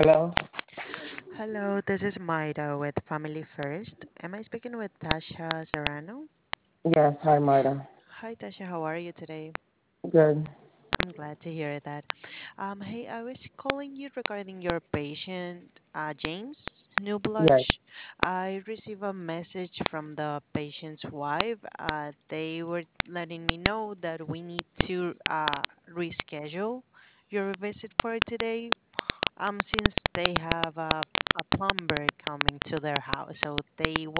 Hello? Hello, this is Maida with Family First. Am I speaking with Tasha Serrano? Yes, hi, Marta. Hi, Tasha. How are you today? Good. I'm glad to hear that. Hey, I was calling you regarding your patient, James Yes. Snublush. I received a message from the patient's wife. They were letting me know that we need to reschedule your visit for today. Since they have a plumber coming to their house, so they